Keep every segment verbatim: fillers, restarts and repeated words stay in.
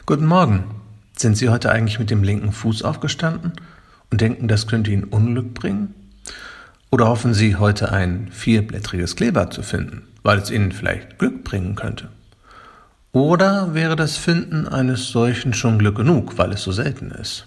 Guten Morgen. Sind Sie heute eigentlich mit dem linken Fuß aufgestanden und denken, das könnte Ihnen Unglück bringen? Oder hoffen Sie, heute ein vierblättriges Kleeblatt zu finden, weil es Ihnen vielleicht Glück bringen könnte? Oder wäre das Finden eines solchen schon Glück genug, weil es so selten ist?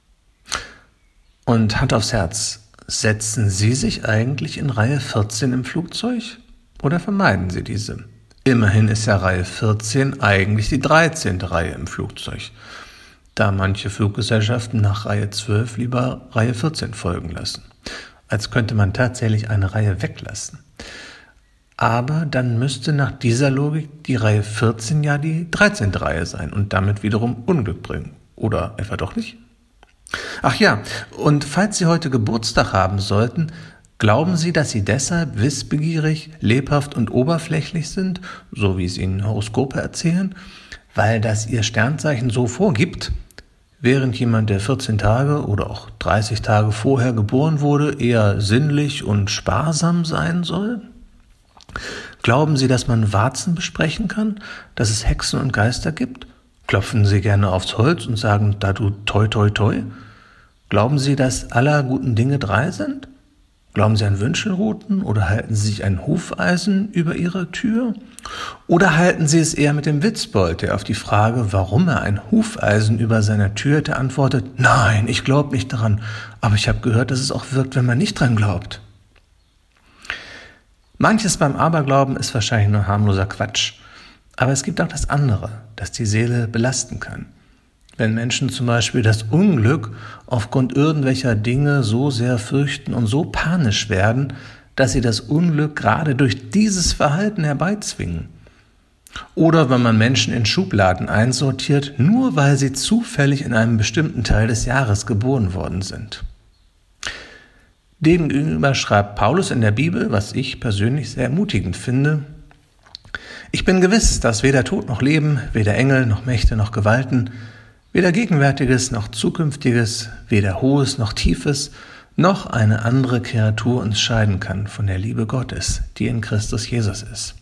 Und Hand aufs Herz, setzen Sie sich eigentlich in Reihe vierzehn im Flugzeug oder vermeiden Sie diese? Immerhin ist ja Reihe vierzehn eigentlich die dreizehnte Reihe im Flugzeug, da manche Fluggesellschaften nach Reihe zwölf lieber Reihe vierzehn folgen lassen, als könnte man tatsächlich eine Reihe weglassen. Aber dann müsste nach dieser Logik die Reihe vierzehn ja die dreizehnte Reihe sein und damit wiederum Unglück bringen. Oder etwa doch nicht? Ach ja, und falls Sie heute Geburtstag haben sollten, glauben Sie, dass Sie deshalb wissbegierig, lebhaft und oberflächlich sind, so wie es Ihnen Horoskope erzählen, weil das Ihr Sternzeichen so vorgibt, während jemand, der vierzehn Tage oder auch dreißig Tage vorher geboren wurde, eher sinnlich und sparsam sein soll? Glauben Sie, dass man Warzen besprechen kann, dass es Hexen und Geister gibt? Klopfen Sie gerne aufs Holz und sagen, da du toi toi toi? Glauben Sie, dass aller guten Dinge drei sind? Glauben Sie an Wünschelruten oder halten Sie sich ein Hufeisen über Ihre Tür? Oder halten Sie es eher mit dem Witzbold, der auf die Frage, warum er ein Hufeisen über seiner Tür hätte, antwortet, nein, ich glaube nicht daran, aber ich habe gehört, dass es auch wirkt, wenn man nicht dran glaubt. Manches beim Aberglauben ist wahrscheinlich nur harmloser Quatsch, aber es gibt auch das andere, das die Seele belasten kann. Wenn Menschen zum Beispiel das Unglück aufgrund irgendwelcher Dinge so sehr fürchten und so panisch werden, dass sie das Unglück gerade durch dieses Verhalten herbeizwingen. Oder wenn man Menschen in Schubladen einsortiert, nur weil sie zufällig in einem bestimmten Teil des Jahres geboren worden sind. Demgegenüber schreibt Paulus in der Bibel, was ich persönlich sehr ermutigend finde: Ich bin gewiss, dass weder Tod noch Leben, weder Engel noch Mächte noch Gewalten, weder Gegenwärtiges noch Zukünftiges, weder Hohes noch Tiefes, noch eine andere Kreatur uns scheiden kann von der Liebe Gottes, die in Christus Jesus ist.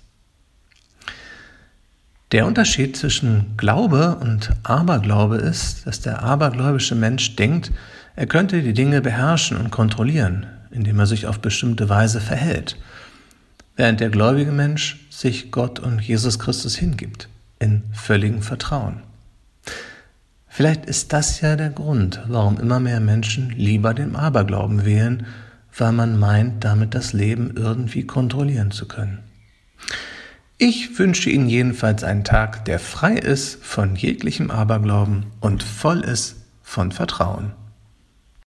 Der Unterschied zwischen Glaube und Aberglaube ist, dass der abergläubische Mensch denkt, er könnte die Dinge beherrschen und kontrollieren, indem er sich auf bestimmte Weise verhält, während der gläubige Mensch sich Gott und Jesus Christus hingibt, in völligem Vertrauen. Vielleicht ist das ja der Grund, warum immer mehr Menschen lieber den Aberglauben wählen, weil man meint, damit das Leben irgendwie kontrollieren zu können. Ich wünsche Ihnen jedenfalls einen Tag, der frei ist von jeglichem Aberglauben und voll ist von Vertrauen.